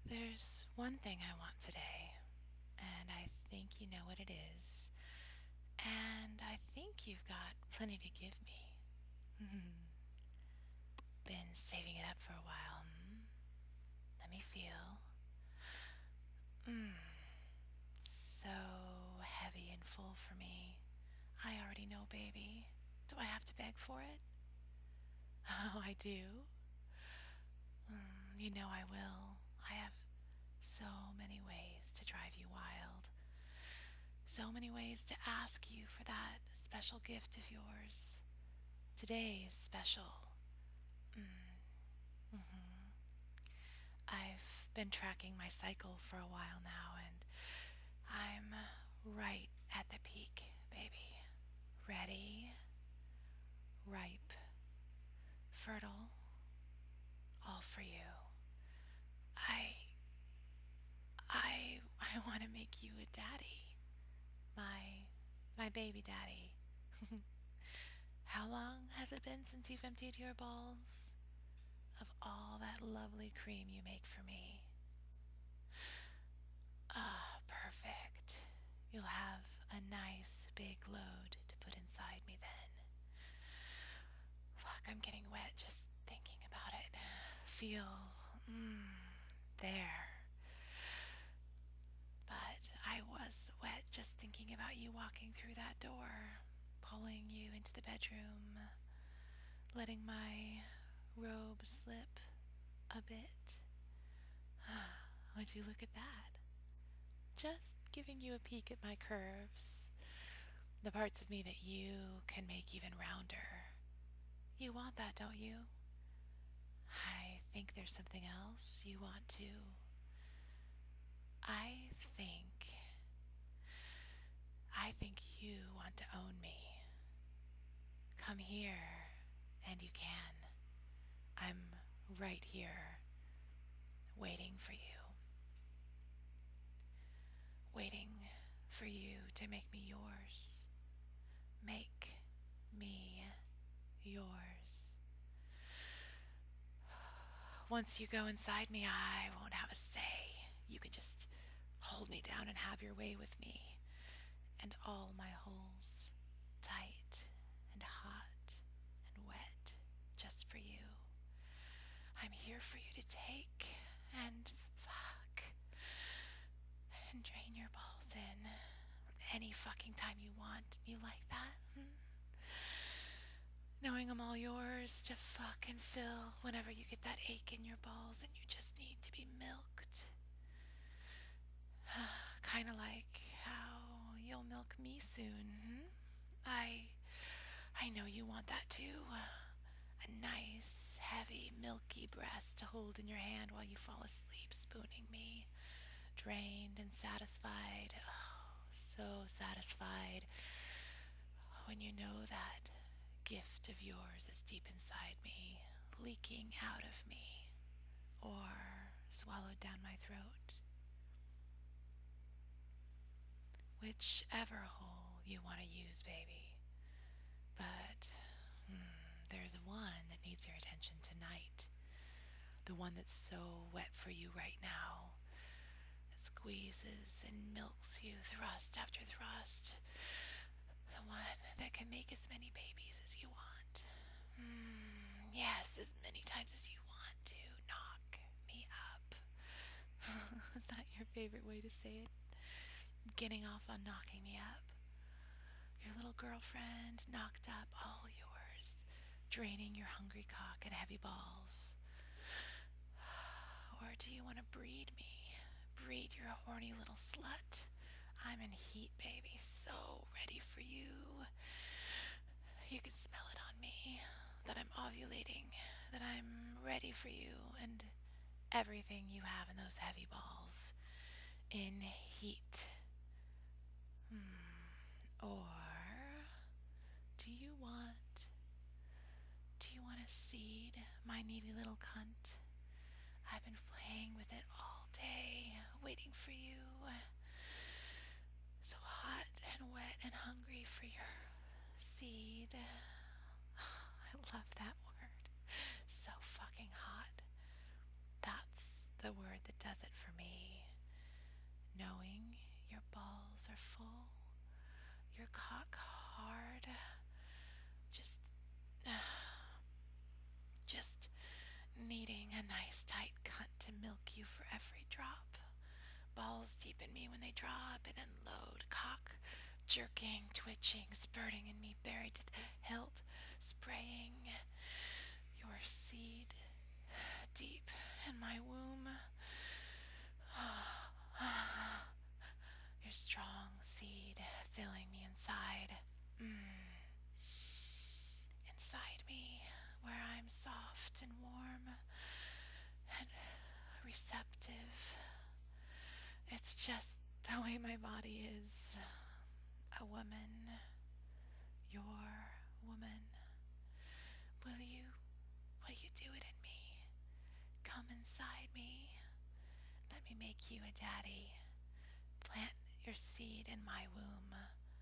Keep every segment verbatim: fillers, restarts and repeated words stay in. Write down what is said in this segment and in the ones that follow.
There's one thing I want today, and I think you know what it is. And I think you've got plenty to give me. Been saving it up for a while. Hmm? Let me feel. Mmm, so heavy and full for me. I already know, baby. Do I have to beg for it? Oh, I do. Mm, you know I will. I have so many ways to drive you wild. So many ways to ask you for that special gift of yours. Today is special. Mm, hmm I've been tracking my cycle for a while now, and I'm right at the peak, baby. Ready, ripe, fertile, all for you. I I I want to make you a daddy. My my baby daddy. How long has it been since you've emptied your balls of all that lovely cream you make for me? Ah, perfect. You'll have a nice big load to put inside me then. Fuck, I'm getting wet just thinking about it. Feel, mmm, there. But I was wet just thinking about you walking through that door, pulling you into the bedroom, letting my robe slip a bit. Would you look at that? Just giving you a peek at my curves, the parts of me that you can make even rounder. You want that, don't you? I think there's something else you want too. I think. I think you want to own me. Come here, and you can. I'm right here, waiting for you. Waiting for you to make me yours. Make me yours. Once you go inside me, I won't have a say. You can just hold me down and have your way with me. And all my holes tight and hot and wet just for you. I'm here for you to take and fuck and drain your balls in any fucking time you want. You like that? Hmm? Knowing I'm all yours to fuck and fill whenever you get that ache in your balls and you just need to be milked. Kinda like how you'll milk me soon. Hmm? I I know you want that too. A nice, heavy, milky breast to hold in your hand while you fall asleep spooning me. Drained and satisfied. Oh, so satisfied when you know that gift of yours is deep inside me, leaking out of me, or swallowed down my throat. Whichever hole you want to use, baby. But hmm, there's one that needs your attention tonight. The one that's so wet for you right now. It squeezes and milks you thrust after thrust. The one that can make as many babies as you want. Mm, yes, as many times as you want to. Knock me up. Is that your favorite way to say it? Getting off on knocking me up. Your little girlfriend knocked up, all yours. Draining your hungry cock and heavy balls. Or do you want to breed me? Breed your horny little slut. I'm in heat, baby, so ready for you. You can smell it on me, that I'm ovulating, that I'm ready for you, and everything you have in those heavy balls. In heat. Hmm. Or do you want, do you want to seed my needy little cunt? I've been playing with it all day, waiting for you. So hot and wet and hungry for your seed. I love that word. So fucking hot. That's the the word that does it for me. Knowing your balls are full, your cock hard, just, just needing a nice tight cunt to milk you for every drop. Balls deep in me when they drop and unload, cock jerking, twitching, spurting in me, buried to the hilt, spraying your seed deep in my womb. Your strong seed filling me inside. Mm. Inside me, where I'm soft and warm and receptive. It's just the way my body is. A woman. Your woman. Will you, will you do it in me? Come inside me. Let me make you a daddy. Plant your seed in my womb.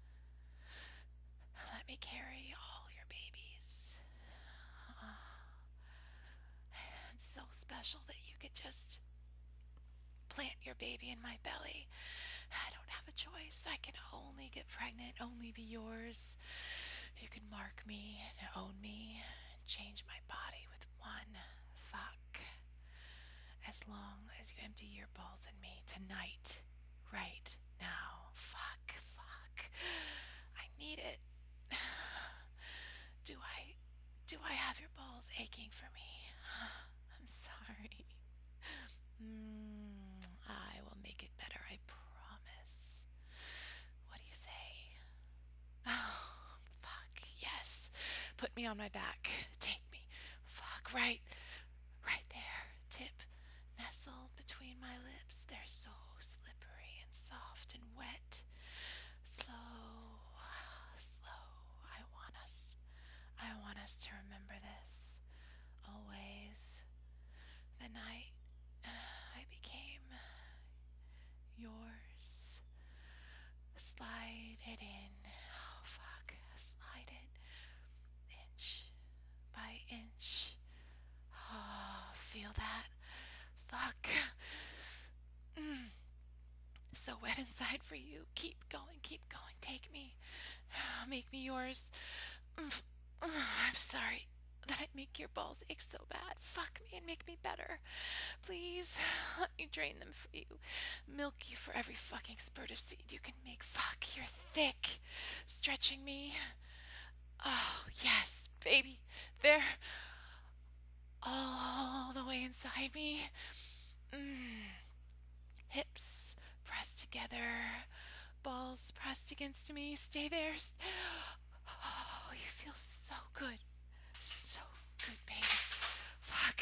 Let me carry all your babies. Oh, it's so special that you could just plant your baby in my belly. I don't have a choice. I can only get pregnant, only be yours. You can mark me and own me and change my body with one fuck. As long as you empty your balls in me tonight, right now. Fuck, fuck. I need it. Do I, do I have your balls aching for me? I'm sorry. Mm, I will make it better, I promise. What do you say? Oh, fuck, yes. Put me on my back. Take me. Fuck, right, right there. Tip, nestle between my lips. They're so slippery and soft and wet. Slow, slow. I want us. I want us to remember this. Always. The night I became yours. Slide it in. Oh, fuck. Slide it. Inch by inch. Oh, feel that? Fuck. Mm. So wet inside for you. Keep going, keep going. Take me. Make me yours. I'm sorry that I make your balls ache so bad. Fuck me and make me better. Please, let me drain them for you. Milk you for every fucking spurt of seed you can make. Fuck, you're thick. Stretching me. Oh, yes, baby. There. All the way inside me. Mm. Hips pressed together. Balls pressed against me. Stay there. Oh, you feel so good. So good, baby. Fuck.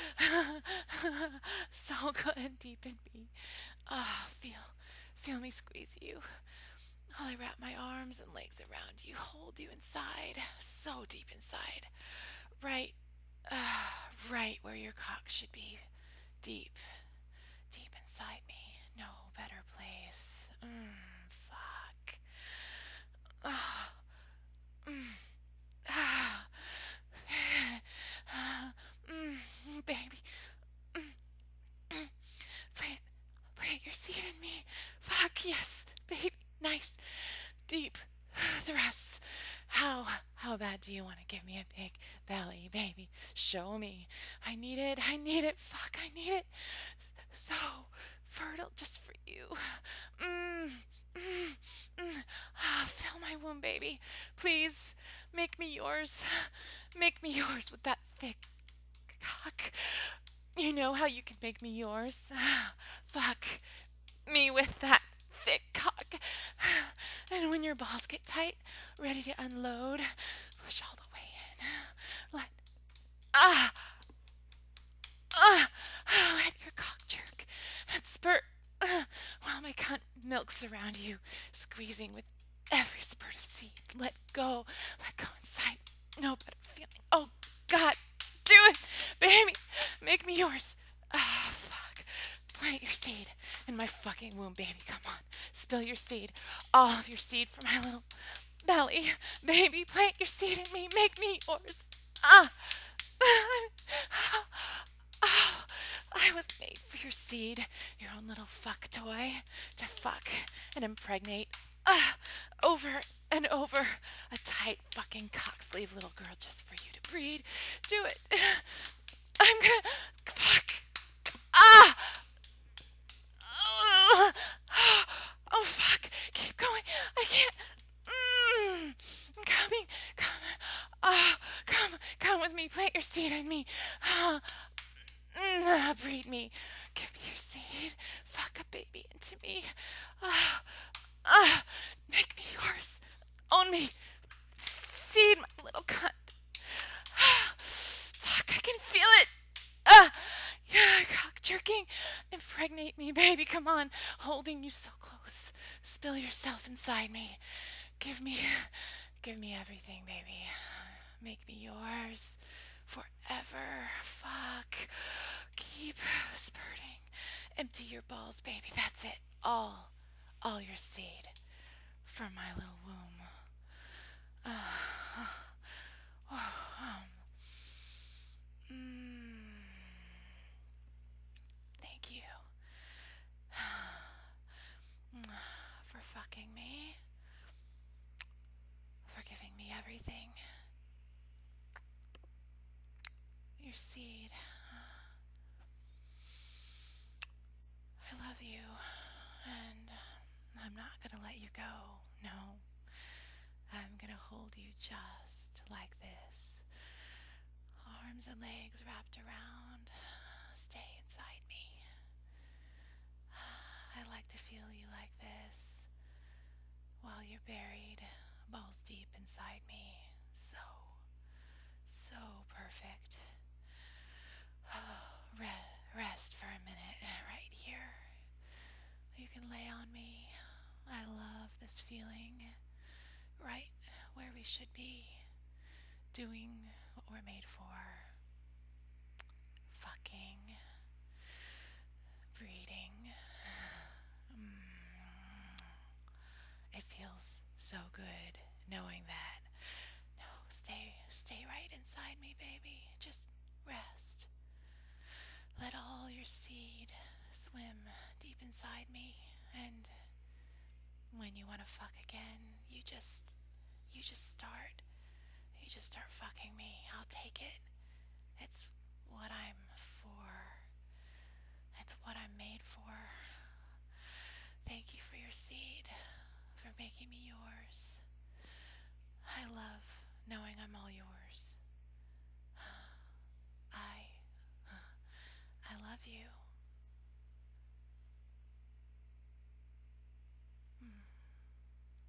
So good deep in me. Ah, oh, feel, feel me squeeze you. While I wrap my arms and legs around you, hold you inside, so deep inside. Right, uh, right where your cock should be. Deep, deep inside me. No better place. Mmm, fuck. Ah, mmm, ah. Mm, baby. Mm, mm. Plant, plant your seed in me. Fuck, yes, baby. Nice, deep thrusts. How, how bad do you want to give me a big belly, baby? Show me. I need it. I need it. Fuck, I need it. So fertile just for you. Mm, mm, mm. Ah, fill my womb, baby. Please, make me yours. Make me yours with that thick cock. You know how you can make me yours. Fuck me with that thick cock. And when your balls get tight, ready to unload, push all the way in. Let ah ah let your cock jerk and spurt uh, while my cunt milks around you, squeezing with every spurt of seed. Let go, let go inside. No better feeling. Oh God, do it, baby. Make me yours. Ah, fuck. Plant your seed in my fucking womb, baby. Come on. Spill your seed. All of your seed for my little belly. Baby, plant your seed in me. Make me yours. Ah. Oh, I was made for your seed, your own little fuck toy, to fuck and impregnate uh, over and over a tight fucking cock-sleeve little girl just for you to breed. Do it. I'm gonna fuck. Ah! Oh, oh fuck. Keep going. I can't. Mm. I'm coming. Come. Oh, come. Come with me. Plant your seed in me. Oh. Mm, breed me. Give me your seed. Fuck a baby into me. Ah. Ah. Make me yours. Own me. Seed, my little cunt. Ah. Fuck, I can feel it. Ah. Yeah, cock jerking. Impregnate me, baby. Come on. Holding you so close. Spill yourself inside me. Give me, give me everything, baby. Make me yours forever. Fuck. Keep spurting. Empty your balls, baby. That's it. All, all your seed from my little womb. Uh, oh, um, mm, thank you for fucking me, for giving me everything. Your seed. I love you, and I'm not gonna let you go. No, I'm gonna hold you just like this. Arms and legs wrapped around. Stay inside me. I like to feel you like this while you're buried balls deep inside me. So, so perfect. Re- rest for a minute right here. You can lay on me. I love this feeling. Right where we should be. Doing what we're made for. Fucking. Breeding. Mm. It feels so good knowing that. No, stay, stay right inside me, baby. Just rest. Let all your seed swim deep inside me, and when you want to fuck again, you just, you just start. You just start fucking me. I'll take it. It's what I'm for. It's what I'm made for. Thank you for your seed, for making me yours. I love knowing I'm all yours.